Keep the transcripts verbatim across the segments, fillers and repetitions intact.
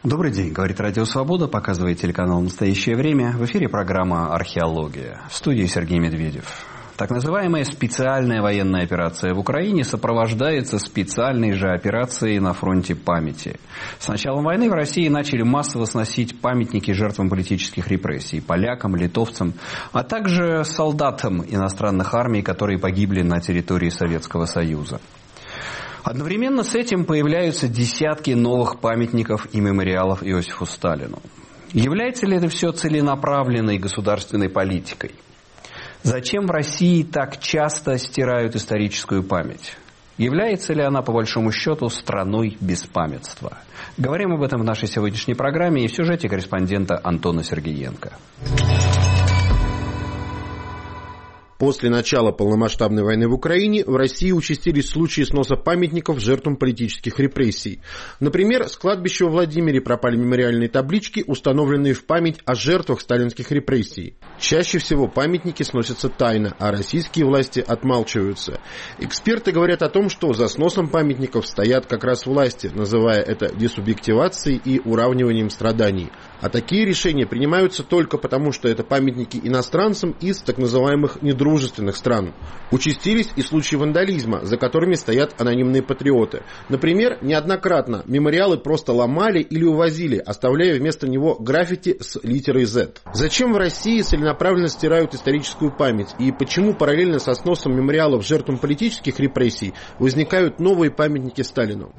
Добрый день, говорит Радио Свобода, показывает телеканал «Настоящее время». В эфире программа «Археология». В студии Сергей Медведев. Так называемая специальная военная операция в Украине сопровождается специальной же операцией на фронте памяти. С началом войны в России начали массово сносить памятники жертвам политических репрессий, полякам, литовцам, а также солдатам иностранных армий, которые погибли на территории Советского Союза. Одновременно с этим появляются десятки новых памятников и мемориалов Иосифу Сталину. Является ли это все целенаправленной государственной политикой? Зачем в России так часто стирают историческую память? Является ли она, по большому счету, страной беспамятства? Говорим об этом в нашей сегодняшней программе и в сюжете корреспондента Антона Сергеенко. После начала полномасштабной войны в Украине в России участились случаи сноса памятников жертвам политических репрессий. Например, с кладбища во Владимире пропали мемориальные таблички, установленные в память о жертвах сталинских репрессий. Чаще всего памятники сносятся тайно, а российские власти отмалчиваются. Эксперты говорят о том, что за сносом памятников стоят как раз власти, называя это десубъективацией и уравниванием страданий. А такие решения принимаются только потому, что это памятники иностранцам из так называемых недружественных стран. Участились и случаи вандализма, за которыми стоят анонимные патриоты. Например, неоднократно мемориалы просто ломали или увозили, оставляя вместо него граффити с литерой Z. Зачем в России целенаправленно стирают историческую память? И почему параллельно со сносом мемориалов жертвам политических репрессий возникают новые памятники Сталину?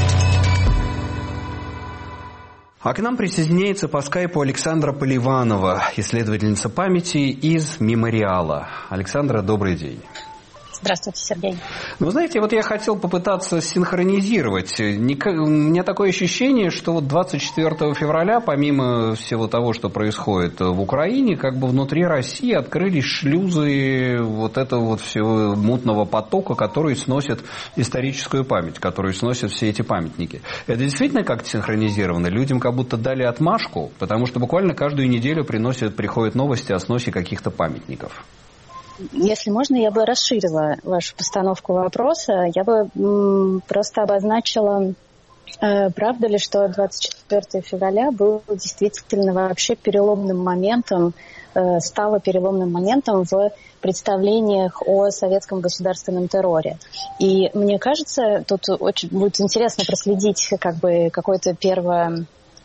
А к нам присоединяется по скайпу Александра Поливанова, исследовательница памяти из «Мемориала». Александра, добрый день. Здравствуйте, Сергей. Ну, знаете, вот я хотел попытаться синхронизировать. У меня такое ощущение, что вот двадцать четвёртого февраля, помимо всего того, что происходит в Украине, как бы внутри России открылись шлюзы вот этого вот всего мутного потока, который сносит историческую память, который сносит все эти памятники. Это действительно как-то синхронизировано? Людям как будто дали отмашку, потому что буквально каждую неделю приносят, приходят новости о сносе каких-то памятников. Если можно, я бы расширила вашу постановку вопроса. Я бы м, просто обозначила, э, правда ли, что двадцать четвёртого февраля был действительно вообще переломным моментом, э, стало переломным моментом в представлениях о советском государственном терроре. И мне кажется, тут очень будет интересно проследить как бы какое-то первое...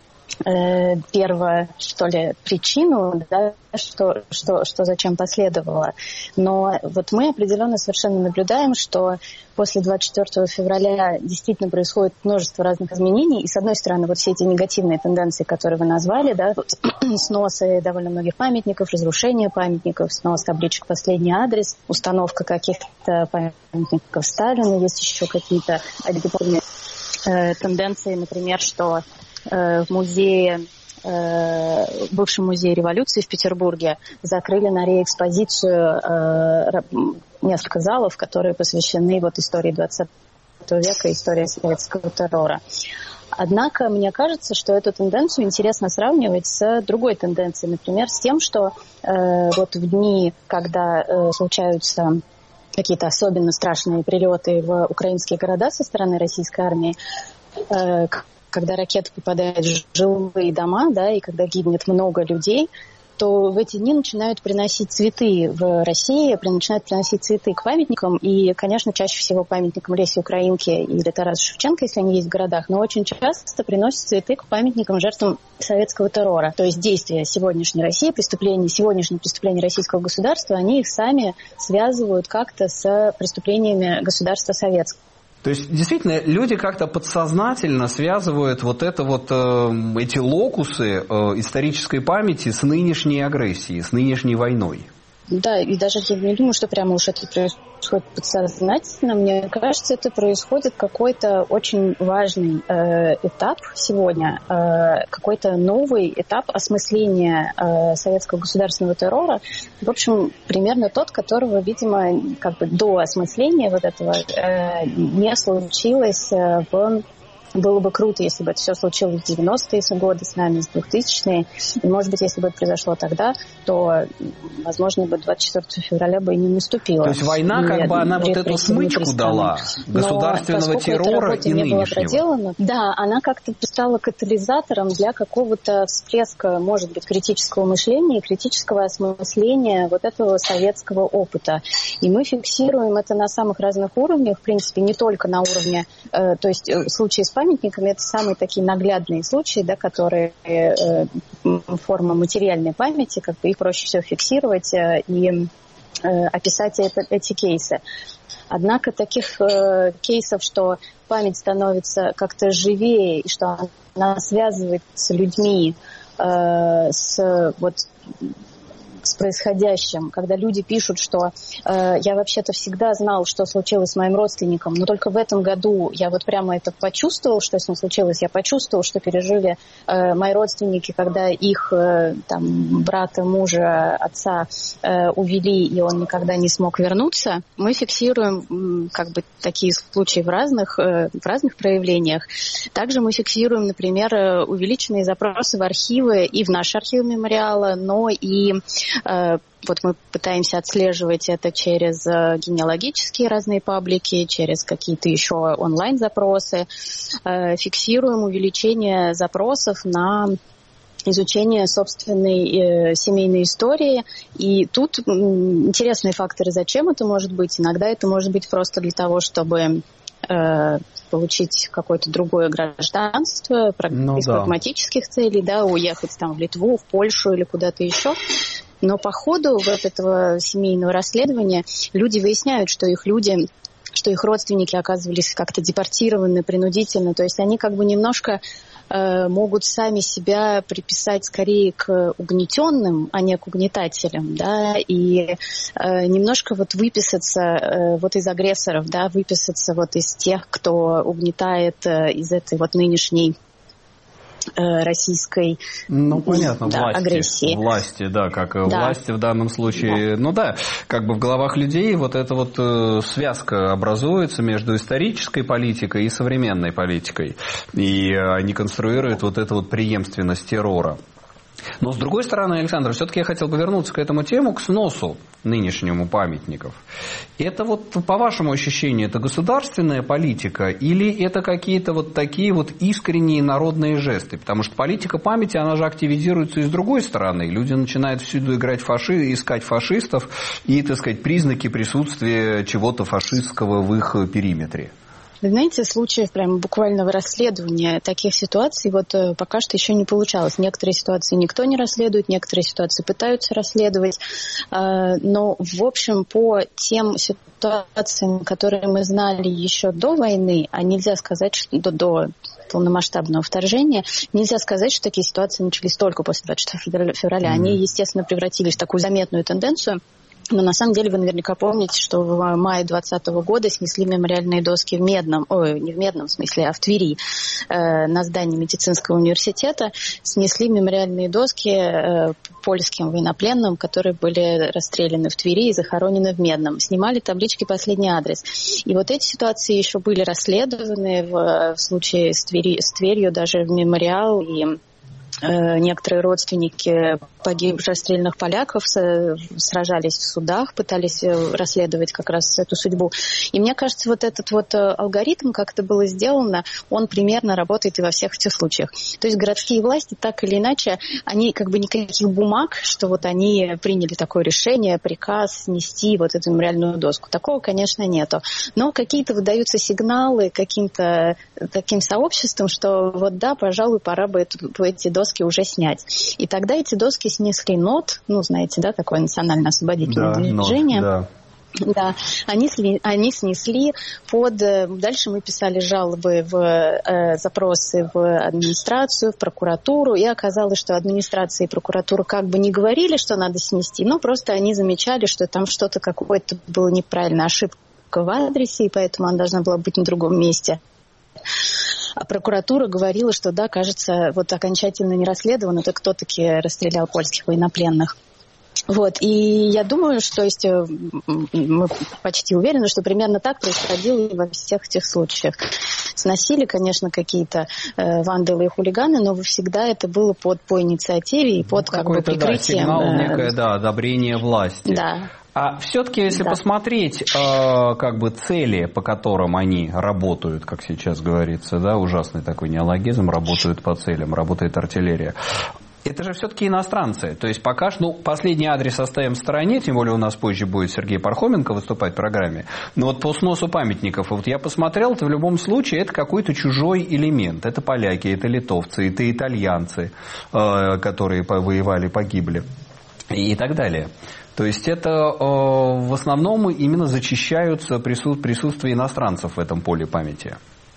первую, что ли, причину, да, что, что, что зачем последовало. Но вот мы определенно совершенно наблюдаем, что после двадцать четвёртого февраля действительно происходит множество разных изменений. И, с одной стороны, вот все эти негативные тенденции, которые вы назвали, да, вот, сносы довольно многих памятников, разрушение памятников, снос табличек «Последний адрес», установка каких-то памятников Сталину, есть еще какие-то альгиборные э, тенденции, например, что в музее, в бывшем музее революции в Петербурге закрыли на реэкспозицию несколько залов, которые посвящены вот истории двадцатого века, истории советского террора. Однако мне кажется, что эту тенденцию интересно сравнивать с другой тенденцией, например, с тем, что вот в дни, когда случаются какие-то особенно страшные прилеты в украинские города со стороны российской армии, когда ракеты попадают в жилые дома, да, и когда гибнет много людей, то в эти дни начинают приносить цветы в России, начинают приносить цветы к памятникам, и, конечно, чаще всего памятникам Леси Украинки или Тараса Шевченко, если они есть в городах, но очень часто приносят цветы к памятникам жертвам советского террора. То есть действия сегодняшней России, преступления, сегодняшние преступления российского государства, они их сами связывают как-то с преступлениями государства советского. То есть, действительно, люди как-то подсознательно связывают вот это вот, э, эти локусы э, исторической памяти с нынешней агрессией, с нынешней войной. Да, и даже я не думаю, что прямо уж это происходит подсознательно. Мне кажется, это происходит какой-то очень важный э, этап сегодня, э, какой-то новый этап осмысления э, советского государственного террора. В общем, примерно тот, которого, видимо, как бы до осмысления вот этого э, не случилось э, в Было бы круто, если бы это все случилось в девяностые годы с нами, в двухтысячные. И, может быть, если бы это произошло тогда, то, возможно, бы двадцать четвёртого февраля бы и не наступило. То есть война, как бы, она вот эту смычку дала государственного террора и нынешнего. Да, она как-то стала катализатором для какого-то всплеска, может быть, критического мышления и критического осмысления вот этого советского опыта. И мы фиксируем это на самых разных уровнях, в принципе, не только на уровне, э, то есть в случае с памятниками это самые такие наглядные случаи, да, которые э, форма материальной памяти, как бы их проще всего фиксировать э, и э, описать это, эти кейсы. Однако таких э, кейсов, что память становится как-то живее и что она связывает с людьми, э, с вот с происходящим, когда люди пишут, что э, я вообще-то всегда знал, что случилось с моим родственником, но только в этом году я вот прямо это почувствовал, что с ним случилось, я почувствовал, что пережили э, мои родственники, когда их э, там, брата, мужа, отца э, увели, и он никогда не смог вернуться. Мы фиксируем как бы такие случаи в разных, э, в разных проявлениях. Также мы фиксируем, например, увеличенные запросы в архивы и в наш архив мемориала, но и вот мы пытаемся отслеживать это через генеалогические разные паблики, через какие-то еще онлайн-запросы. Фиксируем увеличение запросов на изучение собственной э, семейной истории. И тут м, интересные факторы, зачем это может быть. Иногда это может быть просто для того, чтобы э, получить какое-то другое гражданство, ну, из да. прагматических целей, да, уехать там в Литву, в Польшу или куда-то еще. Но по ходу вот этого семейного расследования люди выясняют, что их люди, что их родственники оказывались как-то депортированы принудительно. То есть они как бы немножко э, могут сами себя приписать скорее к угнетенным, а не к угнетателям, да, и э, немножко вот выписаться э, вот из агрессоров, да, выписаться вот из тех, кто угнетает э, из этой вот нынешней российской ну, понятно, да, власти, агрессии. Власти, да, как да. власти в данном случае. Да. Ну да, как бы в головах людей вот эта вот э, связка образуется между исторической политикой и современной политикой. И они конструируют вот эту вот преемственность террора. Но, с другой стороны, Александр, все-таки я хотел бы вернуться к этому тему, к сносу нынешнему памятников. Это вот, по вашему ощущению, это государственная политика или это какие-то вот такие вот искренние народные жесты? Потому что политика памяти, она же активизируется и с другой стороны. Люди начинают всюду играть фаши, искать фашистов и, так сказать, признаки присутствия чего-то фашистского в их периметре. Вы знаете, случаев прям буквального расследования таких ситуаций вот пока что еще не получалось. Некоторые ситуации никто не расследует, некоторые ситуации пытаются расследовать. Но, в общем, по тем ситуациям, которые мы знали еще до войны, а нельзя сказать, что до, до полномасштабного вторжения, нельзя сказать, что такие ситуации начались только после двадцать четвёртого февраля. Mm-hmm. Они, естественно, превратились в такую заметную тенденцию. Но на самом деле вы наверняка помните, что в мае двадцатого года снесли мемориальные доски в Медном, ой, не в Медном в смысле, а в Твери, э, на здании медицинского университета. Снесли мемориальные доски э, польским военнопленным, которые были расстреляны в Твери и захоронены в Медном. Снимали таблички «Последний адрес». И вот эти ситуации еще были расследованы в, в случае с, Твери, с Тверью, даже в мемориал, и некоторые родственники погибших расстрелянных поляков сражались в судах, пытались расследовать как раз эту судьбу. И мне кажется, вот этот вот алгоритм, как это было сделано, он примерно работает и во всех этих случаях. То есть городские власти, так или иначе, они как бы никаких бумаг, что вот они приняли такое решение, приказ снести вот эту мемориальную доску. Такого, конечно, нету. Но какие-то выдаются сигналы каким-то таким сообществам, что вот да, пожалуй, пора бы эту, эти доски уже снять. И тогда эти доски снесли НОТ, ну, знаете, да, такое национально-освободительное да, движение. НОТ, да. Да, они, сли, они снесли под... Дальше мы писали жалобы, в э, запросы в администрацию, в прокуратуру, и оказалось, что администрация и прокуратура как бы не говорили, что надо снести, но просто они замечали, что там что-то какое-то было неправильно, ошибка в адресе, и поэтому она должна была быть на другом месте. А прокуратура говорила, что да, кажется, вот окончательно не расследовано, это кто таки расстрелял польских военнопленных. Вот, и я думаю, что есть, мы почти уверены, что примерно так происходило и во всех этих случаях. сносили, конечно, какие-то э, вандалы и хулиганы, но всегда это было под, по инициативе и под ну, как бы прикрытием. Да, сигнал, некое, да, одобрение власти. Да. А все-таки, если да. посмотреть, э, как бы цели, по которым они работают, как сейчас говорится, да, ужасный такой неологизм, работают по целям, работает артиллерия. Это же все-таки иностранцы. То есть пока что, ну, последний адрес оставим в стороне, тем более у нас позже будет Сергей Пархоменко выступать в программе. Но вот по сносу памятников, вот я посмотрел, это в любом случае это какой-то чужой элемент. Это поляки, это литовцы, это итальянцы, э, которые воевали, погибли и так далее. То есть это э, в основном именно зачищаются присут, присутствие иностранцев в этом поле памяти.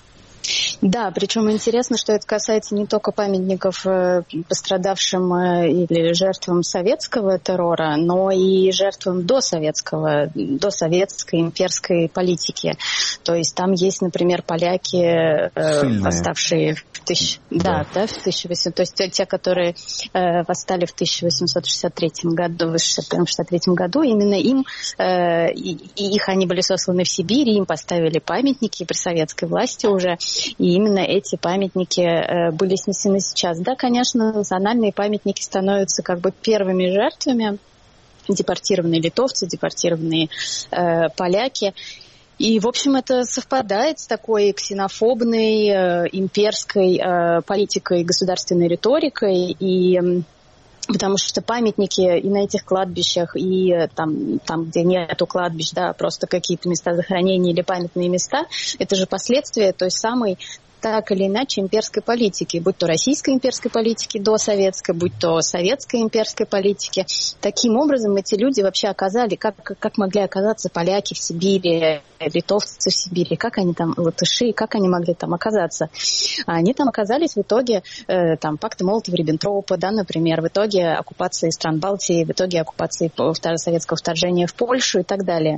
Да, причем интересно, что это касается не только памятников пострадавшим или жертвам советского террора, но и жертвам досоветского, досоветской имперской политики. То есть там есть, например, поляки, Сильные. восставшие в тысяч... да. Да, да, в тысяча восемьсот... То есть те, которые э, восстали в тысяча восемьсот шестьдесят третьем году, в шестьдесят третьем году, именно им, э, и, и их они были сосланы в Сибирь, им поставили памятники при советской власти уже, и именно эти памятники э, были снесены сейчас. Да, конечно, национальные памятники становятся как бы первыми жертвами, депортированные литовцы, депортированные э, поляки. И, в общем, это совпадает с такой ксенофобной, э, имперской э, политикой, государственной риторикой. И э, потому что памятники и на этих кладбищах, и э, там, там, где нету кладбищ, да, просто какие-то места захоронения или памятные места, это же последствия той самой, так или иначе, имперской политики, будь то российской имперской политики до советской, будь то советской имперской политики. Таким образом, эти люди вообще оказали, как, как могли оказаться поляки в Сибири, литовцы в Сибири, как они там, латыши, как они могли там оказаться. Они там оказались в итоге э, там, пакта Молотова-Риббентропа, да, например, в итоге оккупации стран Балтии, в итоге оккупации советского вторжения в Польшу и так далее.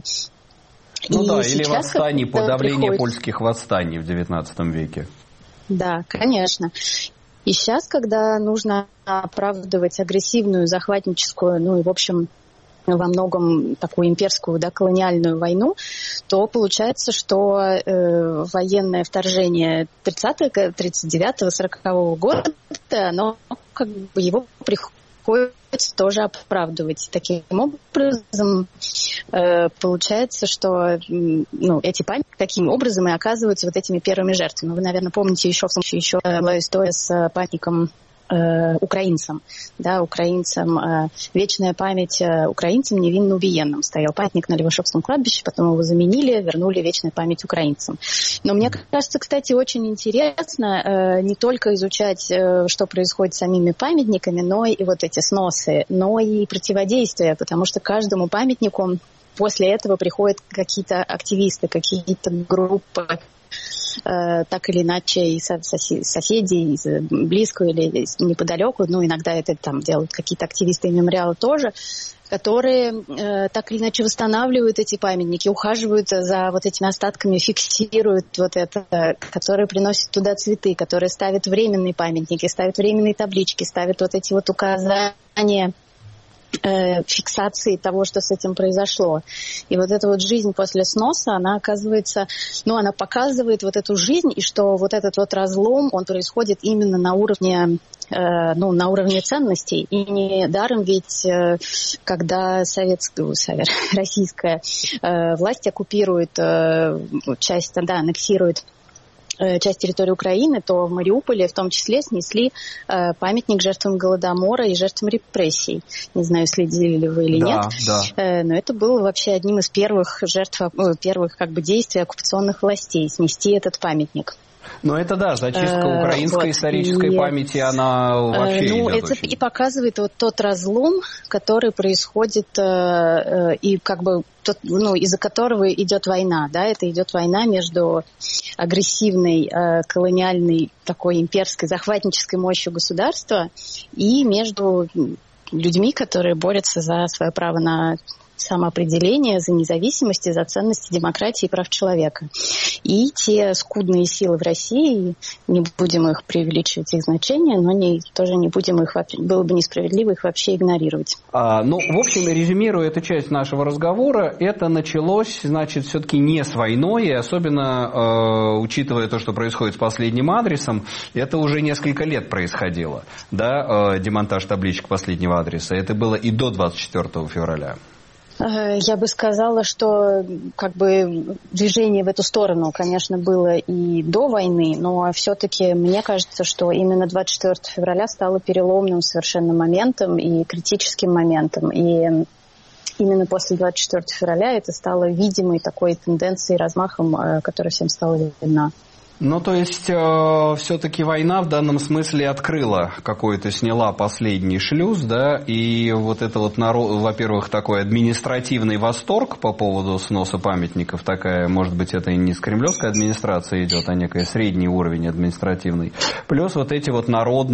Ну и да, сейчас, или восстание, подавление приходит... польских восстаний в девятнадцатом веке. Да, конечно. И сейчас, когда нужно оправдывать агрессивную, захватническую, ну и, в общем, во многом такую имперскую, да, колониальную войну, то получается, что э, военное вторжение тридцатого, тридцать девятого, сорокового года, оно как бы его приходит тоже оправдывать. Таким образом, э, получается, что ну, эти памятники таким образом и оказываются вот этими первыми жертвами. Вы, наверное, помните еще в случае еще была история с памятником э, украинцам. Да, украинцам э, вечная память э, украинцам невинно убиенным. Стоял памятник на Левашовском кладбище, потом его заменили, вернули вечная память украинцам. Но мне кажется, кстати, очень интересно э, не только изучать, э, что происходит с самими памятниками, но и вот эти сносы, но и противодействие, потому что каждому памятнику после этого приходят какие-то активисты, какие-то группы, э, так или иначе, и соси- соседи, из близко или неподалеку, ну, иногда это там делают какие-то активисты и мемориалы тоже, которые э, так или иначе восстанавливают эти памятники, ухаживают за вот этими остатками, фиксируют вот это, которые приносят туда цветы, которые ставят временные памятники, ставят временные таблички, ставят вот эти вот указания, э, фиксации того, что с этим произошло. И вот эта вот жизнь после сноса, она оказывается, ну, она показывает вот эту жизнь, и что вот этот вот разлом, он происходит именно на уровне ну, на уровне ценностей. И не даром ведь, когда советская, российская власть оккупирует часть, да, аннексирует часть территории Украины, то в Мариуполе в том числе снесли памятник жертвам Голодомора и жертвам репрессий. Не знаю, следили ли вы или да, нет. Да. Но это было вообще одним из первых жертв, первых как бы действий оккупационных властей, снести этот памятник. Но это да, зачистка украинской вот, исторической и, памяти, она вообще ну, идет это очень... и показывает вот тот разлом, который происходит, э, и как бы тот, ну, из-за которого идет война, да, это идет война между агрессивной, э, колониальной, такой имперской, захватнической мощью государства и между людьми, которые борются за свое право на самоопределение, за независимость и за ценности демократии и прав человека. И те скудные силы в России, не будем их преувеличивать, их значение, но не, тоже не будем их, было бы несправедливо их вообще игнорировать. А, ну, в общем, резюмируя эту часть нашего разговора, это началось, значит, все-таки не с войной, и особенно э, учитывая то, что происходит с последним адресом, это уже несколько лет происходило, да, э, демонтаж табличек последнего адреса. Это было и до двадцать четвёртого февраля. Я бы сказала, что как бы движение в эту сторону, конечно, было и до войны, но все-таки мне кажется, что именно двадцать четвёртого февраля стало переломным совершенно моментом и критическим моментом. И именно после двадцать четвёртого февраля это стало видимой такой тенденцией, размахом, которая всем стала видна. Ну, то есть, э, все-таки война в данном смысле открыла какой-то, сняла последний шлюз, да, и вот это вот, народ, во-первых, такой административный восторг по поводу сноса памятников, такая, может быть, это и не с кремлевской администрации идет, а некий средний уровень административный, плюс вот эти вот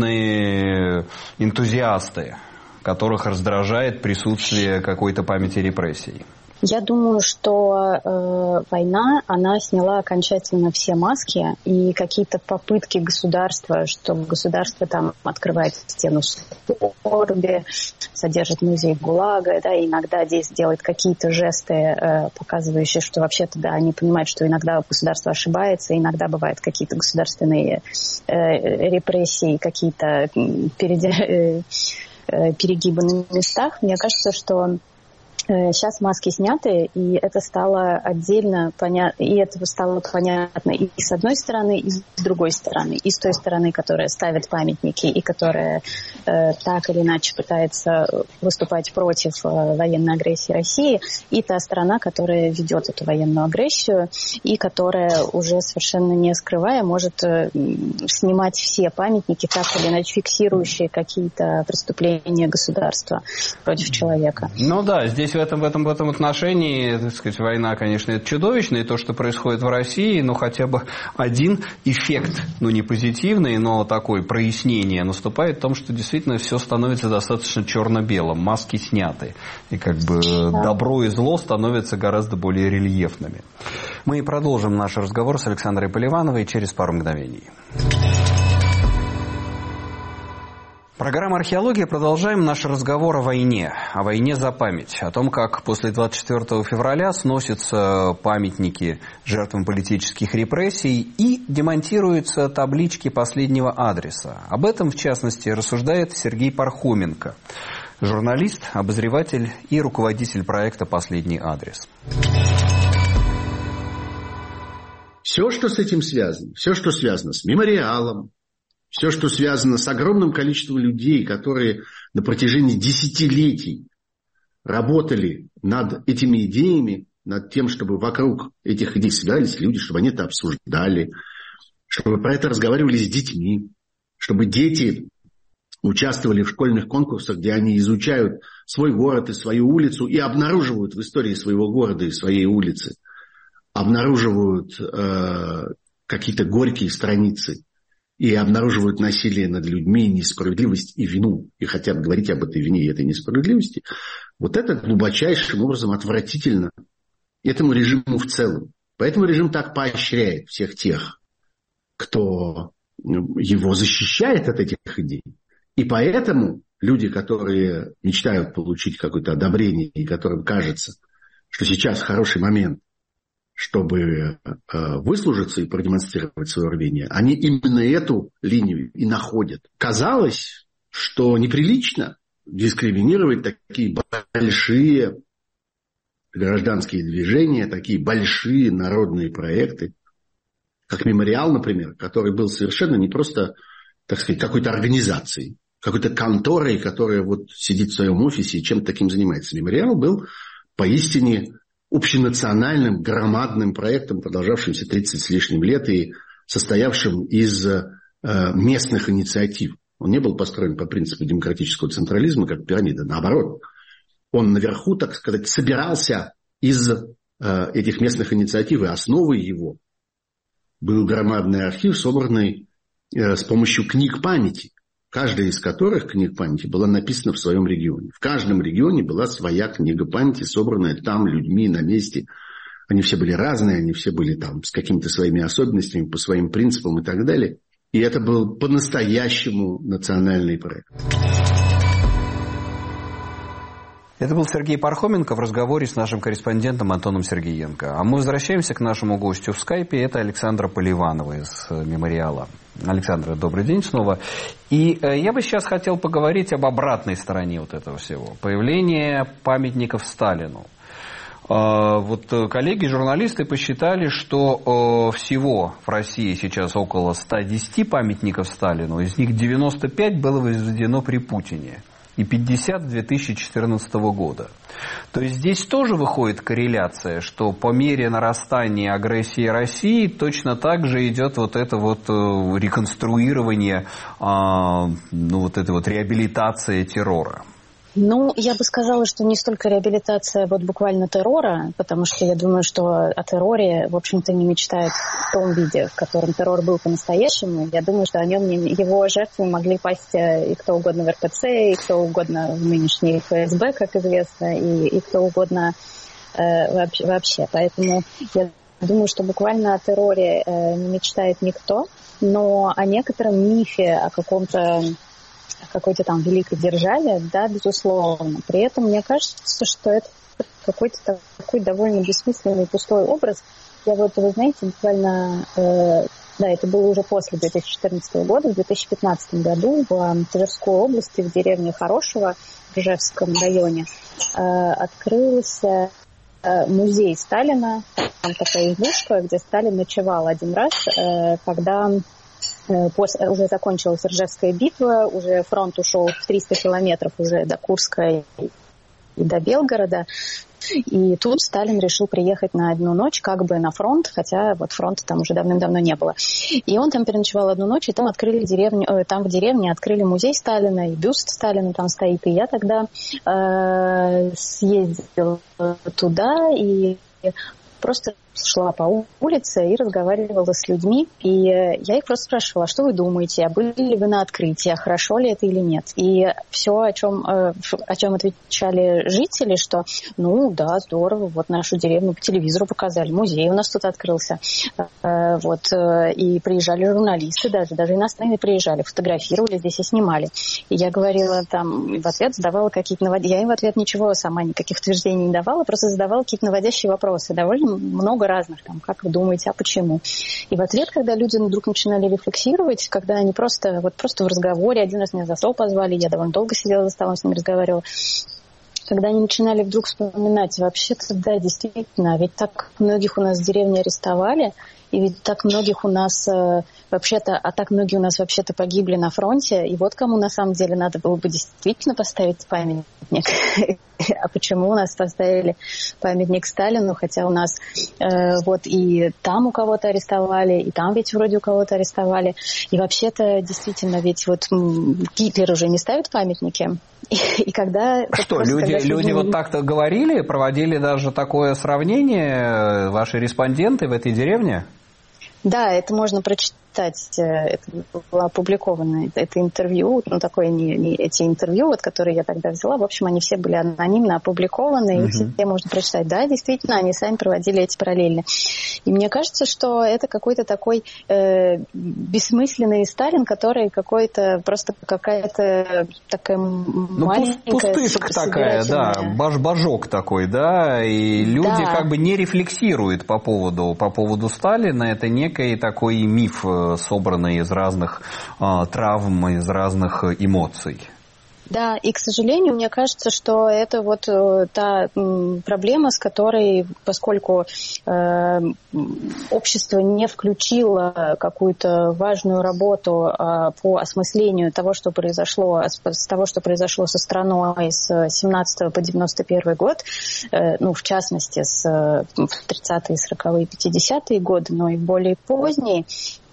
народные энтузиасты, которых раздражает присутствие какой-то памяти репрессий. Я думаю, что э, война, она сняла окончательно все маски, и какие-то попытки государства, что государство там открывает стену скорби, содержит музей ГУЛАГа, да, и иногда здесь делает какие-то жесты, э, показывающие, что вообще-то, да, они понимают, что иногда государство ошибается, иногда бывают какие-то государственные э, репрессии, какие-то перед, э, э, перегибы на местах. Мне кажется, что сейчас маски сняты, и это стало отдельно понятно, и это стало понятно и с одной стороны, и с другой стороны. И с той стороны, которая ставит памятники, и которая э, так или иначе пытается выступать против э, военной агрессии России, и та сторона, которая ведет эту военную агрессию, и которая уже совершенно не скрывая может э, снимать все памятники, так или иначе фиксирующие какие-то преступления государства против человека. Ну да, здесь в этом, в этом, в этом отношении, так сказать, война, конечно, это чудовищно, и то, что происходит в России, ну, хотя бы один эффект, ну, не позитивный, но такое прояснение наступает в том, что действительно все становится достаточно черно-белым, маски сняты, и как бы да. Добро и зло становятся гораздо более рельефными. Мы продолжим наш разговор с Александрой Поливановой через пару мгновений. Программа «Археология». Продолжаем наш разговор о войне, о войне за память, о том, как после двадцать четвёртого февраля сносятся памятники жертвам политических репрессий и демонтируются таблички последнего адреса. Об этом, в частности, рассуждает Сергей Пархоменко, журналист, обозреватель и руководитель проекта «Последний адрес». Все, что с этим связано, все, что связано с мемориалом, все, что связано с огромным количеством людей, которые на протяжении десятилетий работали над этими идеями, над тем, чтобы вокруг этих идей собирались люди, чтобы они это обсуждали, чтобы про это разговаривали с детьми, чтобы дети участвовали в школьных конкурсах, где они изучают свой город и свою улицу и обнаруживают в истории своего города и своей улицы, обнаруживают э, какие-то горькие страницы, и обнаруживают насилие над людьми, несправедливость и вину, и хотят говорить об этой вине и этой несправедливости, вот это глубочайшим образом отвратительно этому режиму в целом. Поэтому режим так поощряет всех тех, кто его защищает от этих идей. И поэтому люди, которые мечтают получить какое-то одобрение, и которым кажется, что сейчас хороший момент, чтобы э, выслужиться и продемонстрировать свое рвение, они именно эту линию и находят. Казалось, что неприлично дискриминировать такие большие гражданские движения, такие большие народные проекты, как «Мемориал», например, который был совершенно не просто, так сказать, какой-то организацией, какой-то конторой, которая вот сидит в своем офисе и чем-то таким занимается. «Мемориал» был поистине общенациональным, громадным проектом, продолжавшимся тридцать с лишним лет и состоявшим из э, местных инициатив. Он не был построен по принципу демократического централизма, как пирамида. Наоборот, он наверху, так сказать, собирался из э, этих местных инициатив, и основой его был громадный архив, собранный э, с помощью книг памяти, каждая из которых, книг памяти, была написана в своем регионе. В каждом регионе была своя книга памяти, собранная там людьми на месте. Они все были разные, они все были там с какими-то своими особенностями, по своим принципам и так далее. И это был по-настоящему национальный проект. Это был Сергей Пархоменко в разговоре с нашим корреспондентом Антоном Сергеенко. А мы возвращаемся к нашему гостю в скайпе. Это Александра Поливанова из «Мемориала». Александра, добрый день снова. И я бы сейчас хотел поговорить об обратной стороне вот этого всего. Появление памятников Сталину. Вот коллеги, журналисты посчитали, что всего в России сейчас около ста десяти памятников Сталину. Из них девяносто пять было возведено при Путине. И пятьдесят с две тысячи четырнадцатого года. То есть здесь тоже выходит корреляция, что по мере нарастания агрессии России точно так же идет вот это вот реконструирование, ну вот эта вот реабилитация террора. Ну, я бы сказала, что не столько реабилитация вот буквально террора, потому что я думаю, что о терроре, в общем-то, не мечтают в том виде, в котором террор был по-настоящему. Я думаю, что о нем его жертвы могли пасть и кто угодно в эр пэ цэ, и кто угодно в нынешней эф эс бэ, как известно, и, и кто угодно э, вообще, вообще. Поэтому я думаю, что буквально о терроре э, не мечтает никто, но о некотором мифе, о каком-то какой-то там великой державе, да, безусловно. При этом мне кажется, что это какой-то такой довольно бессмысленный пустой образ. Я вот, вы знаете, буквально, э, да, это было уже после две тысячи четырнадцатого года, в две тысячи пятнадцатом году в Тверской области, в деревне Хорошево, в Ржевском районе, э, открылся э, музей Сталина. Там такая избушка, где Сталин ночевал один раз, э, когда... После, уже закончилась Ржевская битва, уже фронт ушел триста километров уже до Курска и, и до Белгорода. И тут Сталин решил приехать на одну ночь как бы на фронт, хотя вот фронта там уже давным-давно не было. И он там переночевал одну ночь, и там открыли деревню, э, там в деревне открыли музей Сталина, и бюст Сталина там стоит. И я тогда э, съездила туда и просто шла по улице и разговаривала с людьми. И я их просто спрашивала, а что вы думаете, а были ли вы на открытии, а хорошо ли это или нет. И все, о чем, о чем отвечали жители, что ну да, здорово, вот нашу деревню по телевизору показали, музей у нас тут открылся. Вот. И приезжали журналисты даже, даже иностранные приезжали, фотографировали здесь и снимали. И я говорила там, в ответ задавала какие-то наводящие... Я им в ответ ничего сама, никаких утверждений не давала, просто задавала какие-то наводящие вопросы. Довольно много разных, там, как вы думаете, а почему? И в ответ, когда люди вдруг начинали рефлексировать, когда они просто, вот просто в разговоре, один раз меня за стол позвали, я довольно долго сидела за столом, с ними разговаривала, когда они начинали вдруг вспоминать, вообще-то, да, действительно, ведь так многих у нас в деревне арестовали, и ведь так многих у нас э, вообще-то, а так многие у нас вообще-то погибли на фронте, и вот кому на самом деле надо было бы действительно поставить памятник. А почему у нас поставили памятник Сталину, хотя у нас э, вот и там у кого-то арестовали, и там ведь вроде у кого-то арестовали. И вообще-то действительно ведь вот Гитлер уже не ставит памятники. И, и когда... Что, просто, люди, когда люди люди... вот так-то говорили, проводили даже такое сравнение, ваши респонденты в этой деревне? Да, это можно прочитать. Это было опубликовано, это интервью, ну, такое не, не эти интервью, вот, которые я тогда взяла, в общем, они все были анонимно опубликованы, uh-huh. и все можно прочитать. Да, действительно, они сами проводили эти параллели. И мне кажется, что это какой-то такой э, бессмысленный Сталин, который какой-то, просто какая-то такая ну, маленькая... Пустышка такая, да, баш-бажок такой, да, и люди да. как бы не рефлексируют по поводу, по поводу Сталина, это некий такой миф, собранные из разных а, травм, из разных эмоций. Да, и, к сожалению, мне кажется, что это вот э, та м, проблема, с которой, поскольку э, общество не включило какую-то важную работу э, по осмыслению того, что произошло, с того, что произошло со страной с семнадцатого по девяносто первый год, э, ну, в частности, с тридцатые, сороковые, пятидесятые годы, но и более поздние,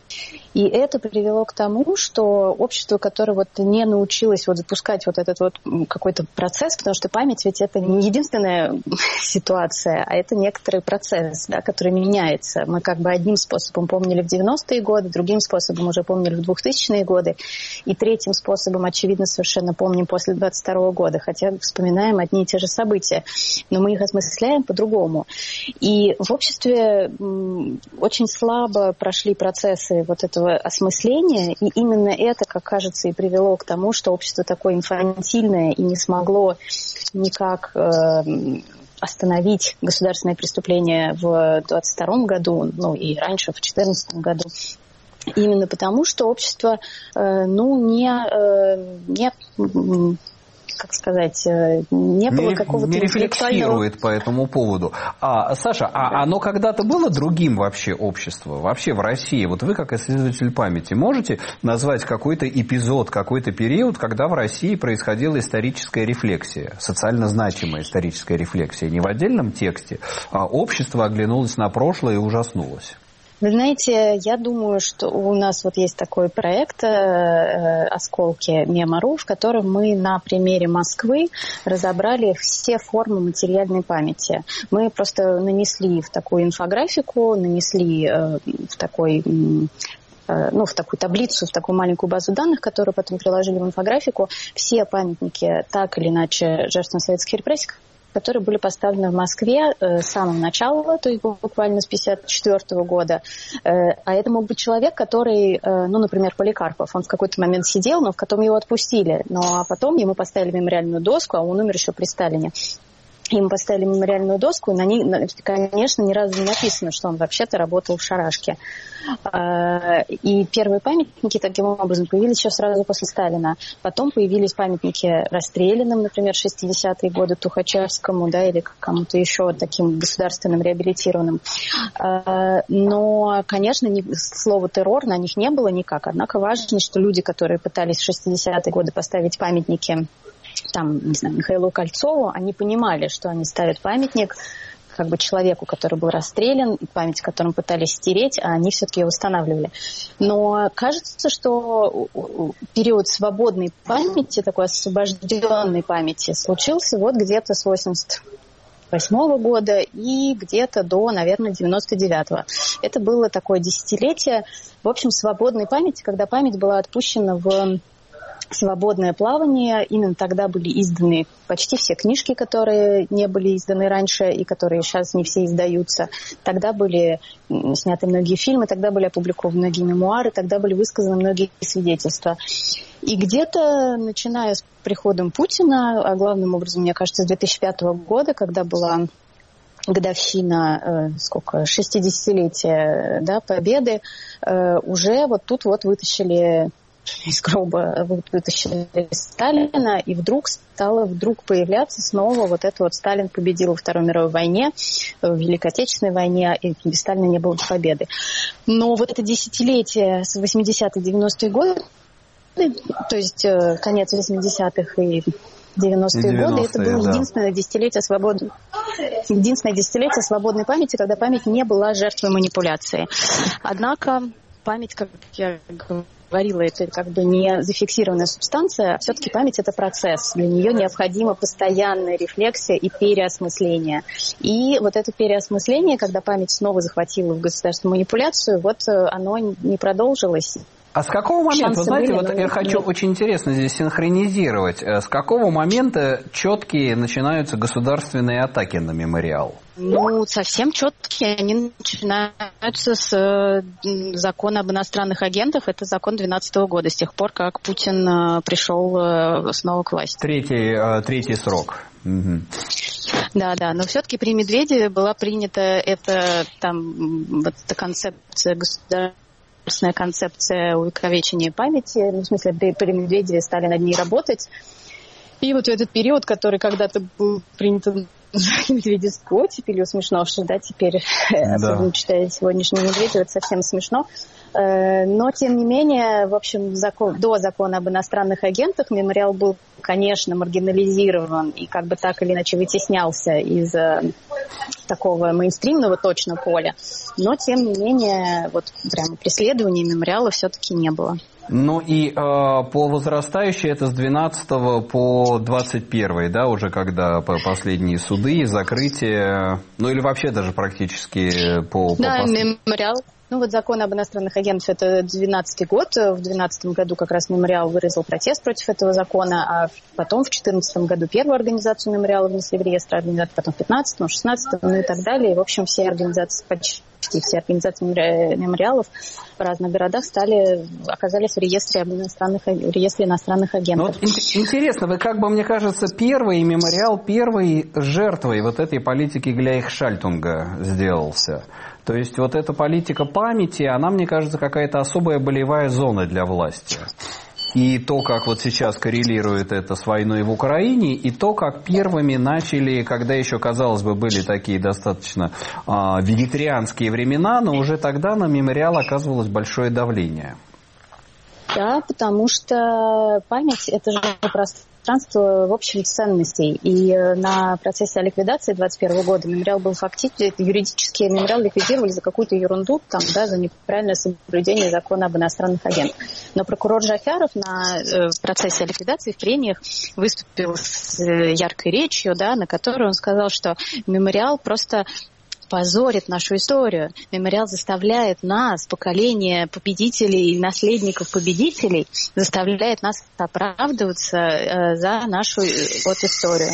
И это привело к тому, что общество, которое вот не научилось вот запускать вот этот вот какой-то процесс, потому что память ведь это не единственная ситуация, а это некоторый процесс, да, который меняется. Мы как бы одним способом помнили в девяностые годы, другим способом уже помнили в двухтысячные годы, и третьим способом, очевидно, совершенно помним после двадцать второго года, хотя вспоминаем одни и те же события, но мы их осмысляем по-другому. И в обществе очень слабо прошли процессы вот этого осмысления, и именно это, как кажется, и привело к тому, что общество такое инфантильное и не смогло никак э, остановить государственные преступления в двадцать втором году, ну и раньше, в четырнадцатом году. Именно потому, что общество э, ну, не, э, не как сказать, не было не, какого-то не рефлексирует по этому поводу. А, Саша, да. а оно когда-то было другим вообще общество? Вообще в России? Вот вы, как исследователь памяти, можете назвать какой-то эпизод, какой-то период, когда в России происходила историческая рефлексия, социально значимая историческая рефлексия? Не в отдельном тексте, а общество оглянулось на прошлое и ужаснулось. Вы знаете, я думаю, что у нас вот есть такой проект э, «Осколки Мемору», в котором мы на примере Москвы разобрали все формы материальной памяти. Мы просто нанесли в такую инфографику, нанесли э, в такой... Э, ну, в такую таблицу, в такую маленькую базу данных, которую потом приложили в инфографику, все памятники, так или иначе, жертвам советских репрессий, которые были поставлены в Москве э, с самого начала, то есть буквально с пятьдесят четвёртого года. Э, а это мог быть человек, который, э, ну, например, Поликарпов, он в какой-то момент сидел, но в котором его отпустили. Ну, а потом ему поставили мемориальную доску, а он умер еще при Сталине. Ему поставили мемориальную доску, и на ней, конечно, ни разу не написано, что он вообще-то работал в шарашке. И первые памятники таким образом появились еще сразу после Сталина. Потом появились памятники расстрелянным, например, шестидесятые годы, Тухачевскому, да, или кому-то еще таким государственным реабилитированным. Но, конечно, слова террор на них не было никак. Однако важно, что люди, которые пытались в шестидесятые годы поставить памятники там, не знаю, Михаилу Кольцову, они понимали, что они ставят памятник как бы человеку, который был расстрелян, память, которым пытались стереть, а они все-таки его восстанавливали. Но кажется, что период свободной памяти, такой освобожденной памяти, случился вот где-то с восемьдесят восьмого года и где-то до, наверное, девяносто девятого. Это было такое десятилетие, в общем, свободной памяти, когда память была отпущена в свободное плавание. Именно тогда были изданы почти все книжки, которые не были изданы раньше и которые сейчас не все издаются. Тогда были сняты многие фильмы, тогда были опубликованы многие мемуары, тогда были высказаны многие свидетельства. И где-то, начиная с приходом Путина, а главным образом, мне кажется, с две тысячи пятого года, когда была годовщина, э, сколько, шестидесятилетия, да, Победы, э, уже вот тут вот вытащили из гроба, вытащили Сталина, и вдруг стало вдруг появляться снова вот это вот Сталин победил во Второй мировой войне, в Великой Отечественной войне, и без Сталина не было победы. Но вот это десятилетие с восьмидесятых девяностые годы, то есть конец восьмидесятых и девяностые годы, это было да. единственное десятилетие свободной, единственное десятилетие свободной памяти, когда память не была жертвой манипуляции. Однако память, как я говорила, это как бы не зафиксированная субстанция, а все-таки память — это процесс. Для нее необходима постоянная рефлексия и переосмысление. И вот это переосмысление, когда память снова захватила в государственную манипуляцию, вот оно не продолжилось. А с какого момента, Шансы вы знаете, были, вот я хочу нет. очень интересно здесь синхронизировать, с какого момента четкие начинаются государственные атаки на мемориал? Ну, совсем четкие. Они начинаются с закона об иностранных агентах. Это закон двенадцатого года, с тех пор, как Путин пришел снова к власти. Третий, третий срок. Угу. Да, да, но все-таки при Медведеве была принята эта, там, вот эта концепция государства, концепция увековечения памяти. Ну, в смысле, при, при Медведеве стали над ней работать. И вот в этот период, который когда-то был принят медведевской оттепелью, смешно, что да, теперь, да. особенно читая сегодняшний Медведев, это совсем смешно. Но, тем не менее, в общем, закон, до закона об иностранных агентах мемориал был, конечно, маргинализирован и как бы так или иначе вытеснялся из такого мейнстримного точно поля. Но, тем не менее, вот прямо преследования мемориала все-таки не было. Ну и э, по возрастающей это с двенадцатого по двадцать первый, да, уже когда последние суды, закрытие, ну или вообще даже практически по... по да, пос... мемориал. Ну вот закон об иностранных агентах – это двенадцатый год. В двенадцатом году как раз мемориал выразил протест против этого закона, а потом в четырнадцатом году первую организацию мемориала внесли в реестр организаций, потом в пятнадцатом, шестнадцатом, ну и так далее. И, в общем, все организации, почти все организации мемориалов в разных городах стали, оказались в реестре, об иностранных, в реестре иностранных агентов. Ну, вот интересно, вы как бы, мне кажется, первый мемориал, первой жертвой вот этой политики Гляйх-Шальтунга сделался. То есть вот эта политика памяти, она, мне кажется, какая-то особая болевая зона для власти. И то, как вот сейчас коррелирует это с войной в Украине, и то, как первыми начали, когда еще, казалось бы, были такие достаточно а, вегетарианские времена, но уже тогда на мемориал оказывалось большое давление. Да, потому что память – это же пространство в общем ценностей. И на процессе ликвидации двадцать первого года мемориал был фактически, юридически мемориал ликвидировали за какую-то ерунду, там, да, за неправильное соблюдение закона об иностранных агентах. Но прокурор Джафяров на э, процессе ликвидации в прениях выступил с э, яркой речью, да, на которой он сказал, что мемориал просто позорит нашу историю. Мемориал заставляет нас, поколение победителей и наследников победителей, заставляет нас оправдываться э, за нашу вот историю.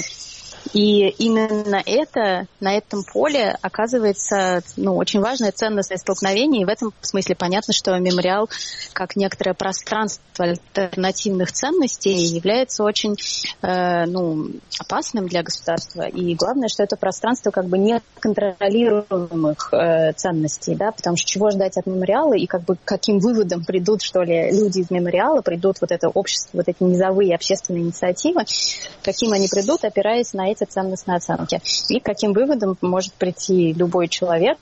И именно это, на этом поле оказывается ну, очень важное ценностное столкновение. И в этом смысле понятно, что мемориал, как некоторое пространство альтернативных ценностей, является очень э, ну, опасным для государства. И главное, что это пространство как бы неконтролируемых э, ценностей. Да? Потому что чего ждать от мемориала и как бы к каким выводам придут, что ли, люди из мемориала, придут вот это общество, вот эти низовые общественные инициативы, каким они придут, опираясь на эти ценностные оценки. И к каким выводам может прийти любой человек,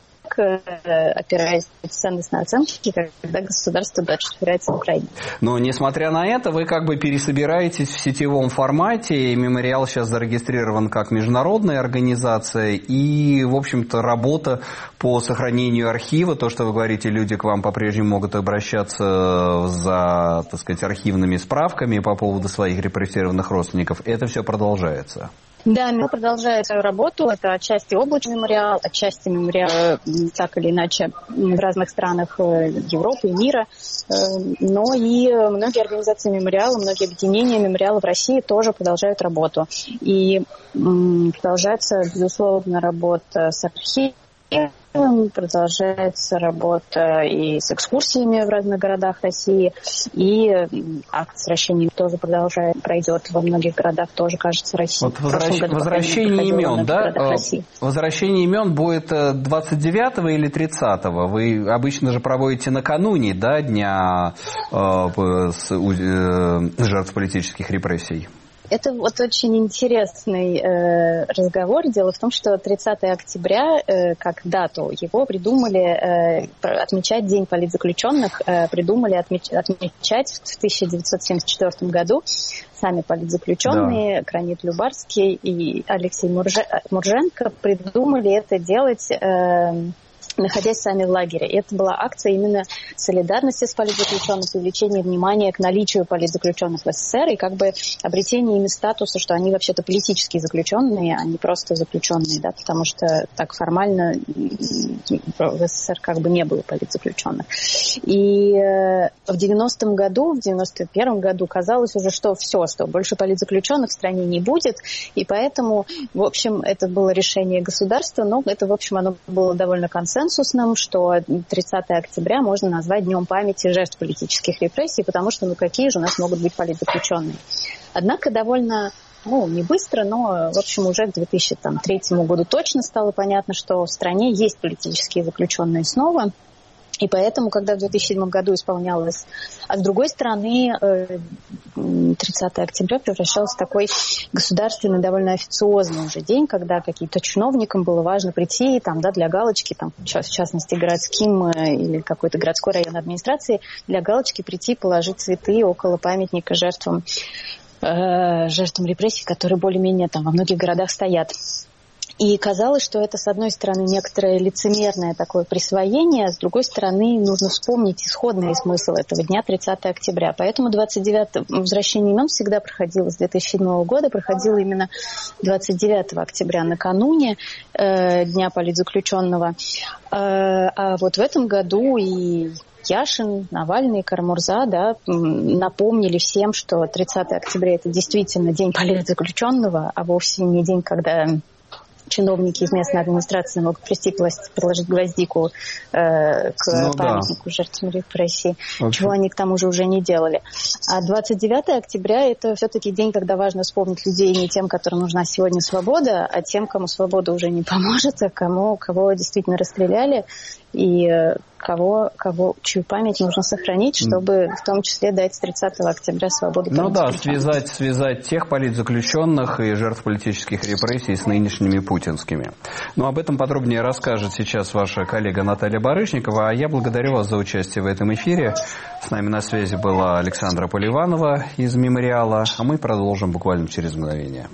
опираясь на ценностные оценки, когда государство дальше опирается в Украине. Но, несмотря на это, вы как бы пересобираетесь в сетевом формате, и мемориал сейчас зарегистрирован как международная организация, и, в общем-то, работа по сохранению архива, то, что вы говорите, люди к вам по-прежнему могут обращаться за, так сказать, архивными справками по поводу своих репрессированных родственников, это все продолжается. Да, мемориал продолжает свою работу. Это отчасти облачный мемориал, отчасти мемориал так или иначе в разных странах Европы и мира. Но и многие организации мемориала, многие объединения мемориала в России тоже продолжают работу. И продолжается, безусловно, работа с архивом. Продолжается работа и с экскурсиями в разных городах России, и акт с возвращением тоже продолжает, пройдет во многих городах, тоже, кажется, России. Вот возвращ... году, возвращение имен, да? Возвращение имен будет двадцать девятого или тридцатого? Вы обычно же проводите накануне, да, дня э, с, э, жертв политических репрессий. Это вот очень интересный э, разговор. Дело в том, что тридцатого октября, э, как дату, его придумали э, отмечать День политзаключенных, э, придумали отмеч, отмечать в тысяча девятьсот семьдесят четвёртом году сами политзаключенные, да. Кранит Любарский и Алексей Мурже, Мурженко придумали это делать... Э, находясь сами в лагере. И это была акция именно солидарности с политзаключенными, привлечения внимания к наличию политзаключенных в СССР и как бы обретение ими статуса, что они вообще-то политические заключенные, а не просто заключенные, да, потому что так формально в СССР как бы не было политзаключенных. И в девяностом году, в девяносто первом году казалось уже, что все, что больше политзаключенных в стране не будет, и поэтому, в общем, это было решение государства, но это, в общем, оно было довольно консенсусным, что тридцатого октября можно назвать Днем памяти жертв политических репрессий, потому что, ну, какие же у нас могут быть политзаключенные. Однако довольно, ну, не быстро, но, в общем, уже к две тысячи третьему году точно стало понятно, что в стране есть политические заключенные снова. И поэтому, когда в две тысячи седьмом году исполнялось... А с другой стороны, тридцатое октября превращался в такой государственный, довольно официозный уже день, когда каким-то чиновникам было важно прийти там, да, для галочки, там, в частности, городским или какой-то городской районной администрации, для галочки прийти, положить цветы около памятника жертвам, э, жертвам репрессий, которые более-менее там во многих городах стоят. И казалось, что это, с одной стороны, некоторое лицемерное такое присвоение, а с другой стороны, нужно вспомнить исходный смысл этого дня, тридцатое октября. Поэтому двадцать девятое возвращение имен всегда проходило с две тысячи седьмого года, проходило именно двадцать девятого октября, накануне э, Дня политзаключенного. Э, а вот в этом году и Яшин, Навальный, Карамурза, да, напомнили всем, что тридцатое октября – это действительно день политзаключенного, а вовсе не день, когда чиновники из местной администрации могут прийти к власти, приложить гвоздику э, к ну, памятнику да. жертвам репрессий, okay. чего они к тому же уже не делали. А двадцать девятое октября – это все-таки день, когда важно вспомнить людей не тем, которым нужна сегодня свобода, а тем, кому свобода уже не поможет, а кому, кого действительно расстреляли и кого, кого, чью память нужно сохранить, чтобы в том числе дать тридцатого октября свободу. Ну да, связать, связать тех политзаключенных и жертв политических репрессий с нынешними путинскими. Но об этом подробнее расскажет сейчас ваша коллега Наталья Барышникова, а я благодарю вас за участие в этом эфире. С нами на связи была Александра Поливанова из «Мемориала», а мы продолжим буквально через мгновение.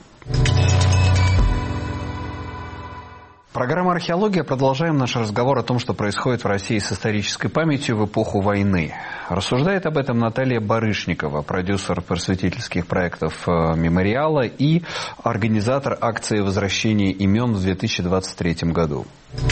Программа «Археология». Продолжаем наш разговор о том, что происходит в России с исторической памятью в эпоху войны. Рассуждает об этом Наталья Барышникова, продюсер просветительских проектов «Мемориала» и организатор акции возвращения имен в две тысячи двадцать третьем году.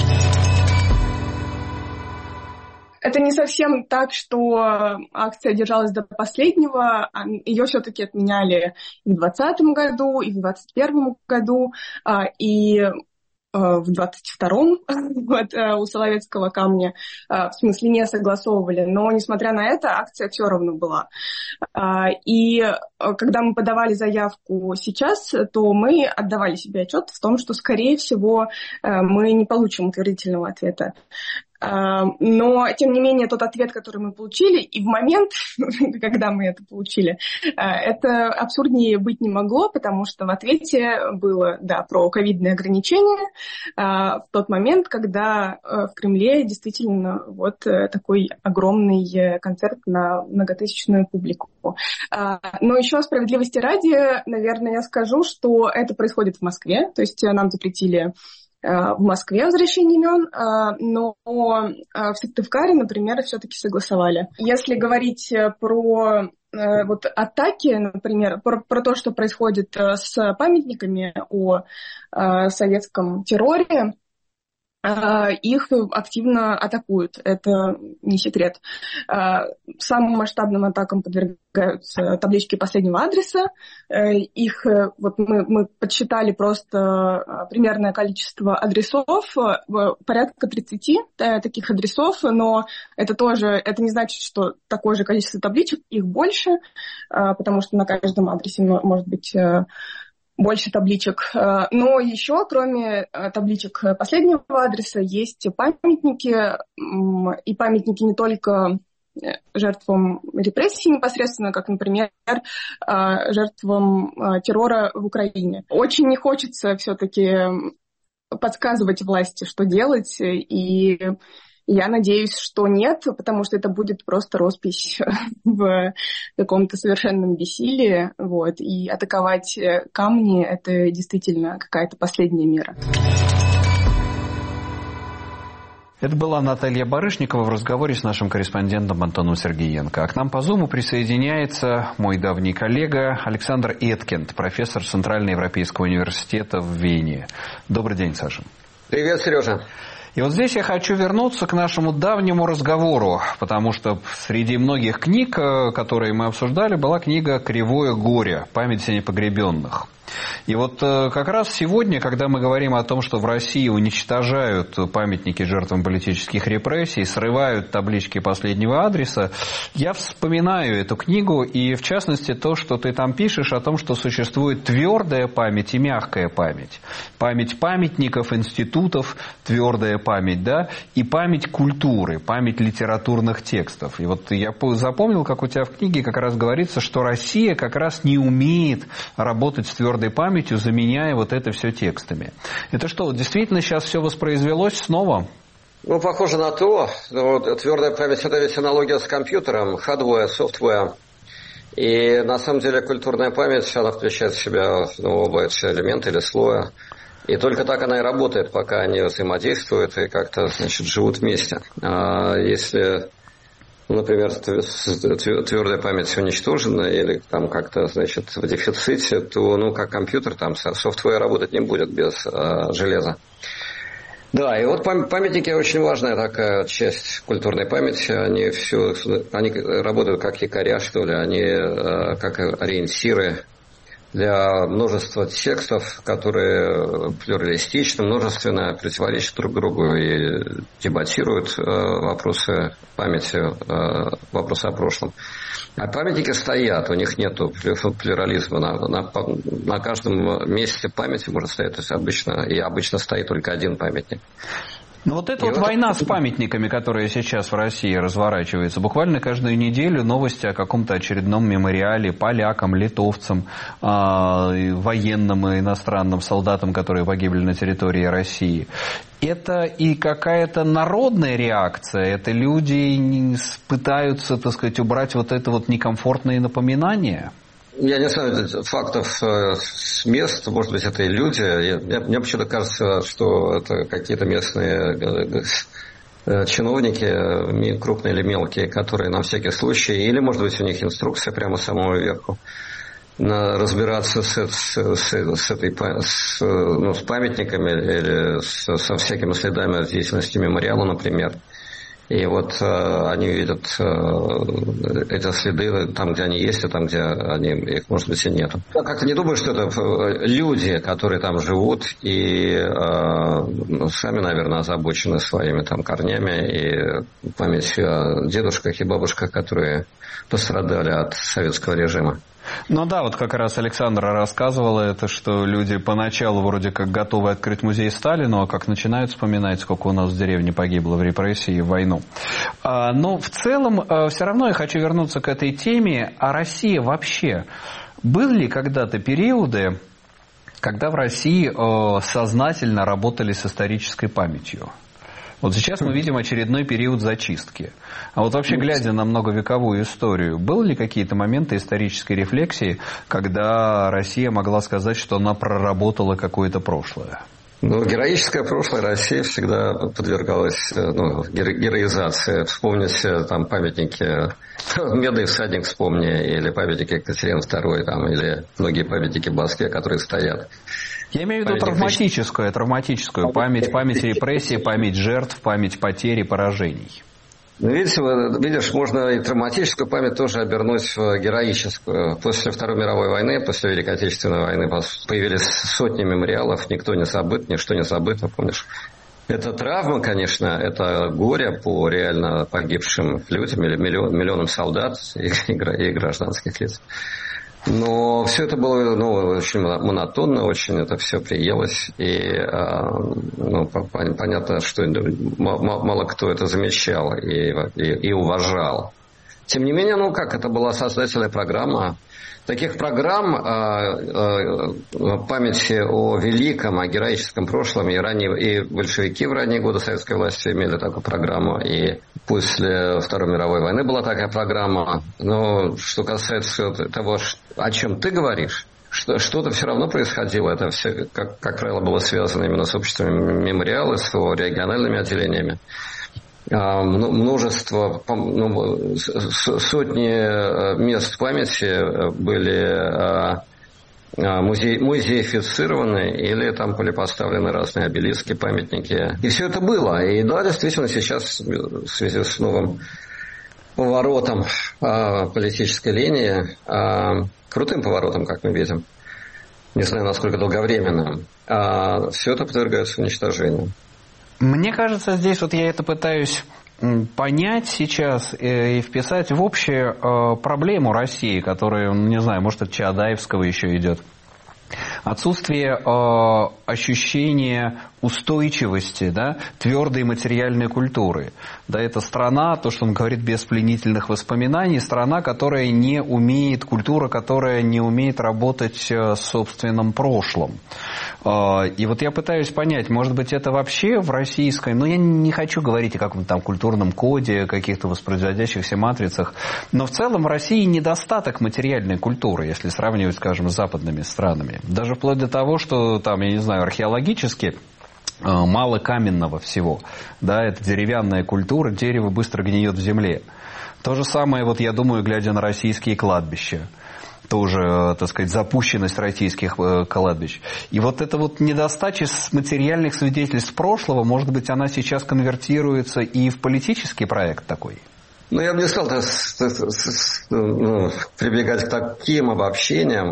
Это не совсем так, что акция держалась до последнего. Ее все-таки отменяли и в двадцатом году, и в двадцать первом году, и в двадцать втором вот, у Соловецкого камня, в смысле, не согласовывали, но, несмотря на это, акция все равно была. И когда мы подавали заявку сейчас, то мы отдавали себе отчет в том, что, скорее всего, мы не получим утвердительного ответа. Но, тем не менее, тот ответ, который мы получили, и в момент, когда мы это получили, это абсурднее быть не могло, потому что в ответе было, да, про ковидные ограничения в тот момент, когда в Кремле действительно вот такой огромный концерт на многотысячную публику. Но еще справедливости ради, наверное, я скажу, что это происходит в Москве, то есть нам запретили в Москве возвращение имен, но в Сыктывкаре, например, все-таки согласовали. Если говорить про вот атаки, например, про, про то, что происходит с памятниками о советском терроре, их активно атакуют, это не секрет. Самым масштабным атакам подвергаются таблички последнего адреса. Их, вот мы, мы подсчитали просто примерное количество адресов, порядка тридцати таких адресов, но это тоже, это не значит, что такое же количество табличек, их больше, потому что на каждом адресе может быть больше табличек. Но еще, кроме табличек последнего адреса, есть памятники, и памятники не только жертвам репрессий непосредственно, как, например, жертвам террора в Украине. Очень не хочется все-таки подсказывать власти, что делать, и я надеюсь, что нет, потому что это будет просто роспись в каком-то совершенном бессилии. Вот. И атаковать камни – это действительно какая-то последняя мера. Это была Наталья Барышникова в разговоре с нашим корреспондентом Антоном Сергеенко. А к нам по Зуму присоединяется мой давний коллега Александр Эткинд, профессор Центральноевропейского университета в Вене. Добрый день, Саша. Привет, Сережа. И вот здесь я хочу вернуться к нашему давнему разговору, потому что среди многих книг, которые мы обсуждали, была книга «Кривое горе. Память о непогребенных». И вот как раз сегодня, когда мы говорим о том, что в России уничтожают памятники жертвам политических репрессий, срывают таблички последнего адреса, я вспоминаю эту книгу и, в частности, то, что ты там пишешь о том, что существует твердая память и мягкая память. Память памятников, институтов, твердая память, да, и память культуры, память литературных текстов. И вот я запомнил, как у тебя в книге как раз говорится, что Россия как раз не умеет работать с твердой памятью, заменяя вот это все текстами. Это что, вот действительно сейчас все воспроизвелось снова? Ну, похоже на то. Вот, твердая память – это ведь аналогия с компьютером, hardware, software. И на самом деле культурная память, она включает в себя ну, оба эти элемента или слоя. И только так она и работает, пока они взаимодействуют и как-то, значит, живут вместе. А если... Например, твердая память уничтожена или там как-то, значит, в дефиците, то, ну, как компьютер, там софтвер работать не будет без а, железа. Да, и вот памятники очень важная такая часть культурной памяти. Они все, они работают как якоря, что ли, они а, как ориентиры для множества текстов, которые плюралистичны, множественно противоречат друг другу и дебатируют э, вопросы памяти, э, вопросы о прошлом. А памятники стоят, у них нет плюрализма. На, на, на каждом месте памяти может стоять, то есть обычно, и обычно стоит только один памятник. Ну вот эта вот вот война с памятниками, которая сейчас в России разворачивается, буквально каждую неделю новости о каком-то очередном мемориале полякам, литовцам, э, военным и иностранным солдатам, которые погибли на территории России. Это и какая-то народная реакция, это люди пытаются, так сказать, убрать вот это вот некомфортные напоминания? Я не знаю фактов с мест, может быть, это и люди. Я, мне почему-то кажется, что это какие-то местные чиновники, крупные или мелкие, которые на всякий случай, или, может быть, у них инструкция прямо с самого верху, разбираться с, с, с, с, этой, с, ну, с памятниками или с, со всякими следами деятельности мемориала, например. И вот э, они видят э, эти следы там, где они есть, и там, где они, их, может быть, и нет. Я как-то не думаю, что это люди, которые там живут, и э, сами, наверное, озабочены своими там корнями и памятью о дедушках и бабушках, которые пострадали от советского режима. Ну да, вот как раз Александра рассказывала это, что люди поначалу вроде как готовы открыть музей Сталину, а как начинают вспоминать, сколько у нас в деревне погибло в репрессии и в войну. Но в целом все равно я хочу вернуться к этой теме. А Россия вообще? Были ли когда-то периоды, когда в России сознательно работали с исторической памятью? Вот сейчас мы видим очередной период зачистки. А вот вообще, глядя на многовековую историю, были ли какие-то моменты исторической рефлексии, когда Россия могла сказать, что она проработала какое-то прошлое? Ну, героическое прошлое России всегда подвергалось ну, героизации. Вспомните там памятники, Медный всадник вспомни, или памятники Екатерины второй, там, или многие памятники в Москве, которые стоят. Я имею в виду травматическую, травматическую память, память репрессий, память жертв, память потерь и поражений. Ну, видите, видишь, можно и травматическую память тоже обернуть в героическую. После Второй мировой войны, после Великой Отечественной войны появились сотни мемориалов, никто не забыт, ничто не забыто, помнишь? Это травма, конечно, это горе по реально погибшим людям или миллион, миллионам солдат и, и гражданских лиц. Но все это было ну, очень монотонно, очень это все приелось. И ну, понятно, что мало кто это замечал и, и, и уважал. Тем не менее, ну как, это была создательная программа. Таких программ э, э, памяти о великом, о героическом прошлом, и, ранее, и большевики в ранние годы советской власти имели такую программу, и после Второй мировой войны была такая программа. Но что касается того, о чем ты говоришь, что, что-то все равно происходило. Это все, как, как правило, было связано именно с обществами мемориала, с его региональными отделениями. Множество, ну, сотни мест памяти были музей, музеифицированы или там были поставлены разные обелиски, памятники. И все это было. И да, действительно, сейчас в связи с новым поворотом политической линии, крутым поворотом, как мы видим, не знаю, насколько долговременным, а все это подвергается уничтожению. Мне кажется, здесь вот я это пытаюсь понять сейчас и вписать в общую проблему России, которая, не знаю, может, от Чаадаевского еще идет. Отсутствие э, ощущения устойчивости, да, твердой материальной культуры. Да, это страна, то, что он говорит, без пленительных воспоминаний, страна, которая не умеет, культура, которая не умеет работать э, с собственным прошлым. Э, и вот я пытаюсь понять, может быть, это вообще в российской, ну, я не хочу говорить о каком-то там культурном коде, каких-то воспроизводящихся матрицах, но в целом в России недостаток материальной культуры, если сравнивать, скажем, с западными странами. Даже вплоть до того, что там, я не знаю, археологически мало каменного всего. Да, это деревянная культура, дерево быстро гниет в земле. То же самое, вот я думаю, глядя на российские кладбища. Тоже, так сказать, запущенность российских кладбищ. И вот эта вот недостача материальных свидетельств прошлого, может быть, она сейчас конвертируется и в политический проект такой? Ну, я бы не стал ну, прибегать к таким обобщениям.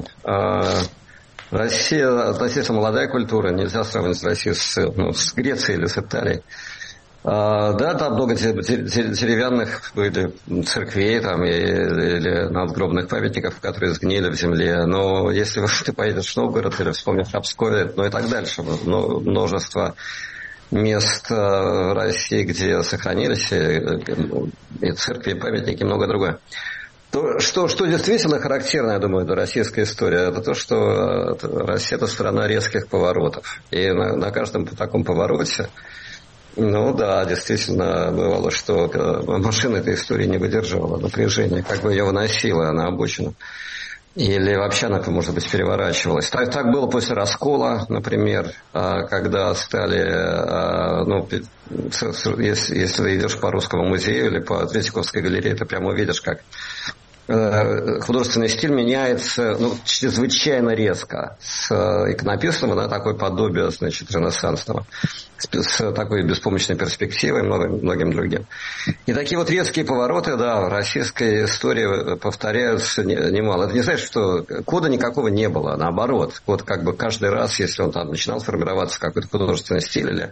Россия относительно молодая культура, нельзя сравнивать Россию с, ну, с Грецией или с Италией. А, да, там много деревянных были церквей там, или, или надгробных памятников, которые сгнили в земле. Но если ты поедешь в Новгород или вспомнишь Обскове, ну и так дальше, множество мест в России, где сохранились и, и церкви, и памятники, и многое другое. То, что, что действительно характерно, я думаю, для российской истории, это то, что Россия – это страна резких поворотов. И на, на каждом таком повороте, ну да, действительно, бывало, что машина этой истории не выдерживала напряжения, как бы ее выносила на обочину. Или вообще она, может быть, переворачивалась. Так, так было после раскола, например, когда стали, ну, если, если ты идешь по Русскому музею или по Третьяковской галерее, ты прямо увидишь, как художественный стиль меняется, ну, чрезвычайно резко с иконописного на такое подобие, значит, ренессансного, с такой беспомощной перспективой, многим, многим другим. И такие вот резкие повороты, да, в российской истории повторяются немало. Это не значит, что кода никакого не было, наоборот. Код как бы каждый раз, если он там начинал формироваться какой-то художественный стиль или,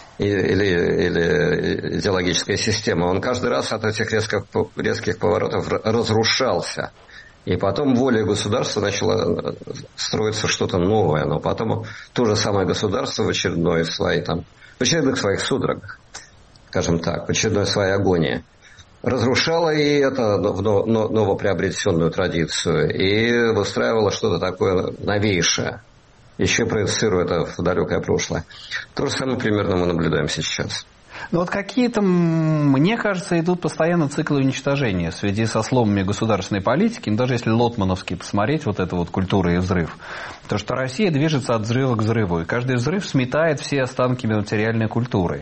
или, или идеологическая система, он каждый раз от этих резких, резких поворотов разрушался. И потом волей государства начало строиться что-то новое. Но потом то же самое государство в очередной своей, там, в очередных своих судорогах, скажем так, в очередной своей агонии, разрушало и это в новоприобретенную традицию и выстраивало что-то такое новейшее, еще проецируя это в далекое прошлое. То же самое примерно мы наблюдаем сейчас. Ну вот какие-то, мне кажется, идут постоянно циклы уничтожения в связи со сломами государственной политики. Ну, даже если лотмановский посмотреть, вот это вот культура и взрыв, то что Россия движется от взрыва к взрыву. И каждый взрыв сметает все останки материальной культуры.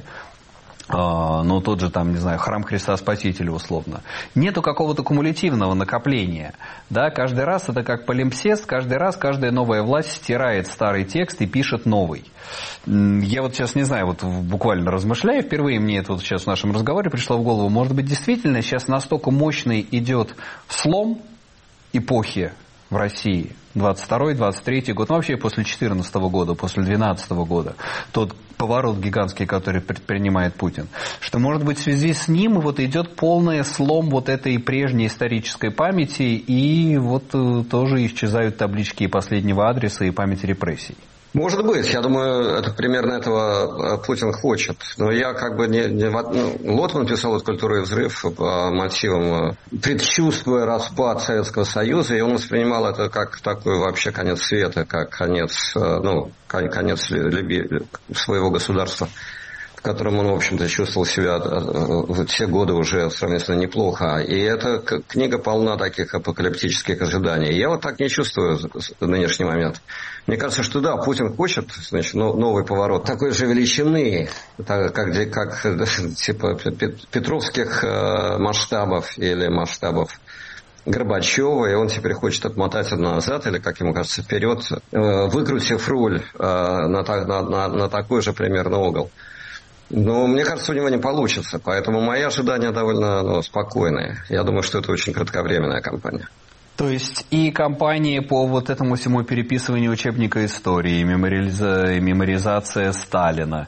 Ну, тот же, там, не знаю, храм Христа Спасителя, условно. Нету какого-то кумулятивного накопления. Да, каждый раз это как полимпсест, каждый раз каждая новая власть стирает старый текст и пишет новый. Я вот сейчас не знаю, вот буквально размышляю, впервые мне это вот сейчас в нашем разговоре пришло в голову, может быть, действительно сейчас настолько мощный идет слом эпохи в России, двадцать второй двадцать третий год, ну вообще после четырнадцатого года, после двенадцатого года, тот поворот гигантский, который предпринимает Путин, что, может быть, в связи с ним вот идет полный слом вот этой прежней исторической памяти, и вот тоже исчезают таблички последнего адреса и памяти репрессий. Может быть, я думаю, это примерно этого Путин хочет. Но я как бы не... не ну, Лотман писал эту «Культуру и взрыв» по мотивам, предчувствуя распад Советского Союза, и он воспринимал это как такой вообще конец света, как конец, ну, конец люби, своего государства, в котором он, в общем-то, чувствовал себя в те годы уже сравнительно неплохо. И эта книга полна таких апокалиптических ожиданий. Я вот так не чувствую в нынешний момент. Мне кажется, что да, Путин хочет, значит, новый поворот такой же величины, как, как типа петровских масштабов или масштабов Горбачева, и он теперь хочет отмотать назад, или, как ему кажется, вперед, выкрутив руль на, на, на, на такой же примерно угол. Но мне кажется, у него не получится, поэтому мои ожидания довольно ну, спокойные. Я думаю, что это очень кратковременная кампания. То есть и кампания по вот этому всему переписыванию учебника истории, мемориализа- меморизация Сталина,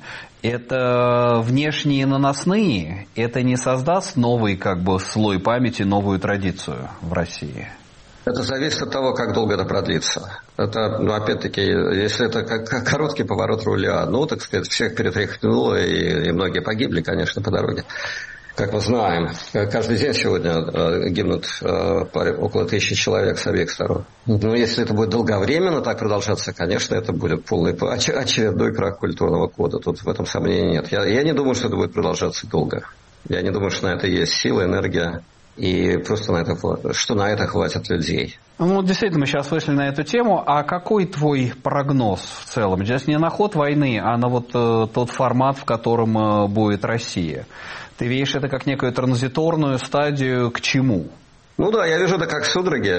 это внешние наносные, это не создаст новый как бы слой памяти, новую традицию в России? Это зависит от того, как долго это продлится. Это, ну, опять-таки, если это как короткий поворот руля, ну, так сказать, всех перетряхнуло, и, и многие погибли, конечно, по дороге. Как мы знаем, каждый день сегодня э, гибнут э, около тысячи человек с обеих сторон. Но если это будет долговременно так продолжаться, конечно, это будет полный оч- очередной крах культурного кода. Тут в этом сомнений нет. Я, я не думаю, что это будет продолжаться долго. Я не думаю, что на это есть сила, энергия. И просто на это, что на это хватит людей. Ну, действительно, мы сейчас вышли на эту тему. А какой твой прогноз в целом? Сейчас не на ход войны, а на вот э, тот формат, в котором э, будет Россия. Ты видишь это как некую транзиторную стадию к чему? Ну да, я вижу это как судороги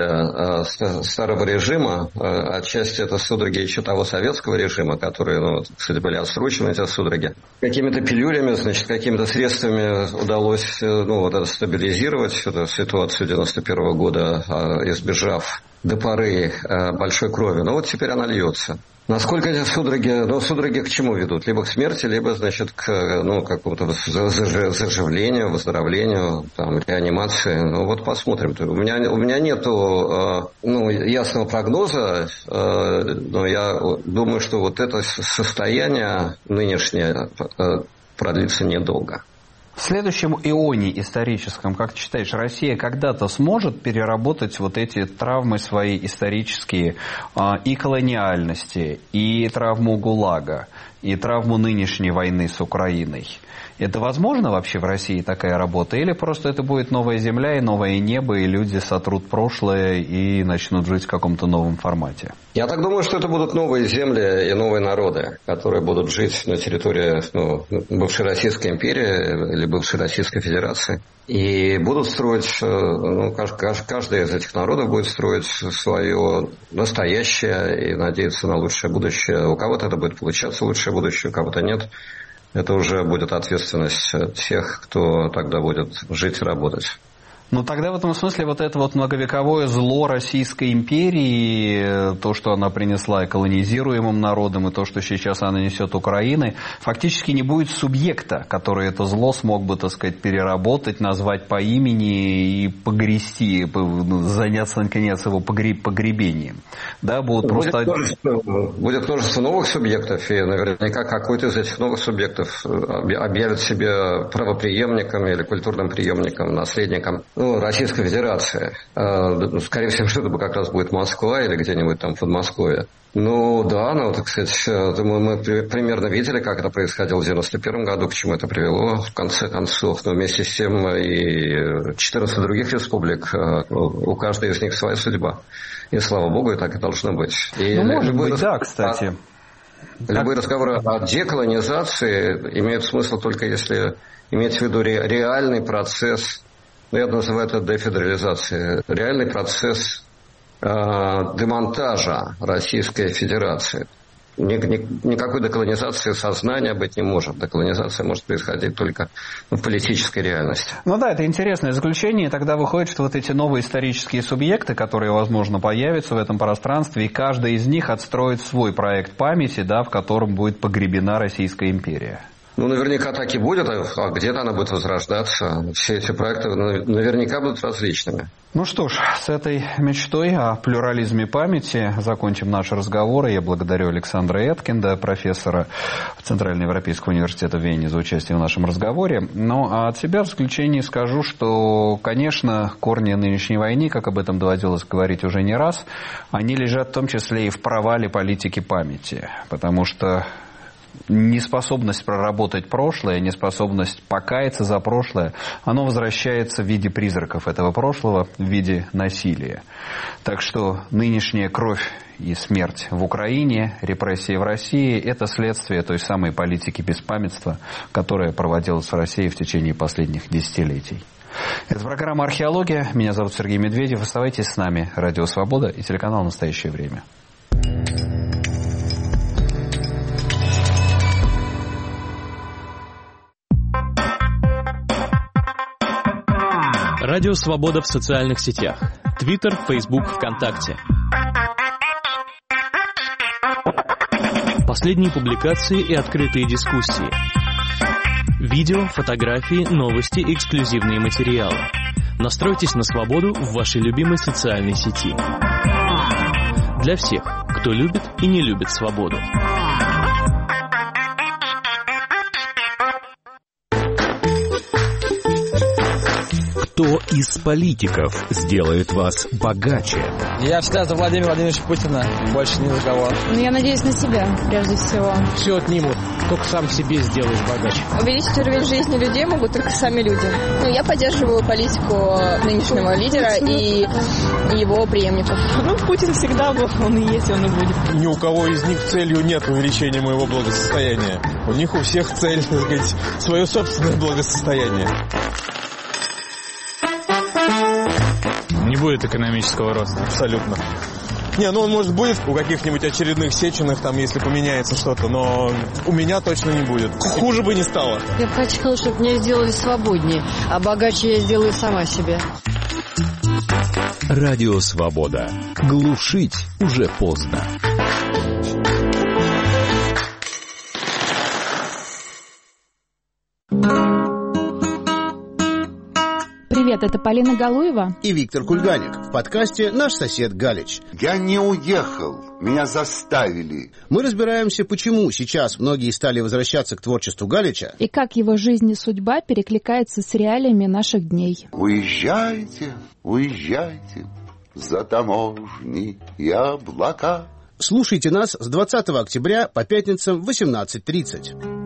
э, старого режима. Э, отчасти это судороги еще того советского режима, которые, ну, кстати, были отсрочены, эти судороги. Какими-то пилюлями, значит, какими-то средствами удалось, ну, вот это стабилизировать, эту ситуацию девяносто первого года, э, избежав до поры э, большой крови. Но вот теперь она льется. Насколько эти судороги, ну, судороги к чему ведут? Либо к смерти, либо, значит, к, ну, какому-то заживлению, выздоровлению, там, реанимации. Ну, вот посмотрим. У меня, у меня нету, ну, ясного прогноза, но я думаю, что вот это состояние нынешнее продлится недолго. В следующем ионе историческом, как ты считаешь, Россия когда-то сможет переработать вот эти травмы свои исторические, и колониальности, и травму ГУЛАГа, и травму нынешней войны с Украиной? Это возможно вообще в России такая работа? Или просто это будет новая земля и новое небо, и люди сотрут прошлое и начнут жить в каком-то новом формате? Я так думаю, что это будут новые земли и новые народы, которые будут жить на территории, ну, бывшей Российской империи или бывшей Российской Федерации. И будут строить, ну, каждый из этих народов будет строить свое настоящее и надеяться на лучшее будущее. У кого-то это будет получаться лучшее будущее, у кого-то нет. Это уже будет ответственность тех, кто тогда будет жить и работать. Ну, тогда в этом смысле вот это вот многовековое зло Российской империи, то, что она принесла и колонизируемым народам, и то, что сейчас она несет Украины, фактически не будет субъекта, который это зло смог бы, так сказать, переработать, назвать по имени и погрести, заняться, наконец, его погребением. Да, будут будет, просто... множество, будет множество новых субъектов, и наверняка какой-то из этих новых субъектов объявит себя правопреемником или культурным преемником, наследником, ну, Российской Федерации. Скорее всего, что это как раз будет Москва или где-нибудь там в Подмосковье. Ну да, ну, так сказать, мы, мы примерно видели, как это происходило в девяносто первом году, к чему это привело, в конце концов. Но вместе с тем и четырнадцать других республик, у каждой из них своя судьба. И слава богу, и так и должно быть. И ну, может быть, раз... да, кстати. Любые так... разговоры о деколонизации имеют смысл только если иметь в виду реальный процесс. Я называю это дефедерализацией. Реальный процесс э, демонтажа Российской Федерации. Ни, ни, никакой деколонизации сознания быть не может. Деколонизация может происходить только в политической реальности. Ну да, это интересное заключение. Тогда выходит, что вот эти новые исторические субъекты, которые, возможно, появятся в этом пространстве, и каждый из них отстроит свой проект памяти, да, в котором будет погребена Российская империя. Ну, наверняка так и будет, а где-то она будет возрождаться. Все эти проекты наверняка будут различными. Ну что ж, с этой мечтой о плюрализме памяти закончим наш разговор. Я благодарю Александра Эткинда, профессора Центральноевропейского университета в Вене, за участие в нашем разговоре. Ну, а от себя в заключение скажу, что, конечно, корни нынешней войны, как об этом доводилось говорить уже не раз, они лежат в том числе и в провале политики памяти. Потому что неспособность проработать прошлое, неспособность покаяться за прошлое, оно возвращается в виде призраков этого прошлого, в виде насилия. Так что нынешняя кровь и смерть в Украине, репрессии в России – это следствие той самой политики беспамятства, которая проводилась в России в течение последних десятилетий. Это программа «Археология». Меня зовут Сергей Медведев. Оставайтесь с нами. Радио «Свобода» и телеканал «Настоящее время». Радио «Свобода» в социальных сетях. Твиттер, Фейсбук, ВКонтакте. Последние публикации и открытые дискуссии. Видео, фотографии, новости, эксклюзивные материалы. Настройтесь на свободу в вашей любимой социальной сети. Для всех, кто любит и не любит свободу. Кто из политиков сделает вас богаче? Я всегда за Владимира Владимировича Путина, больше ни за кого. Ну, я надеюсь на себя, прежде всего. Все отнимут, только сам себе сделаешь богаче. Увеличить уровень жизни людей могут только сами люди. Ну, я поддерживаю политику нынешнего лидера и его преемников. Ну, Путин всегда был, он и есть, он и будет. Ни у кого из них целью нет увеличения моего благосостояния. У них у всех цель, так сказать, свое собственное благосостояние. Не будет экономического роста. Абсолютно. Не, ну он, может, будет у каких-нибудь очередных Сеченых, там, если поменяется что-то, но у меня точно не будет. Хуже бы не стало. Я бы хотела, чтобы меня сделали свободнее, а богаче я сделаю сама себе. Радио «Свобода». Глушить уже поздно. Привет, это Полина Галуева и Виктор Кульганик в подкасте «Наш сосед Галич». Я не уехал, меня заставили. Мы разбираемся, почему сейчас многие стали возвращаться к творчеству Галича и как его жизнь и судьба перекликается с реалиями наших дней. Уезжайте, уезжайте за таможни и облака. Слушайте нас с двадцатого октября по пятницам в восемнадцать тридцать.